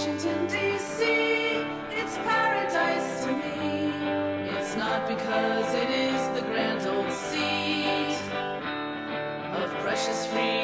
Washington, D.C., it's paradise to me. It's not because it is the grand old seat of precious free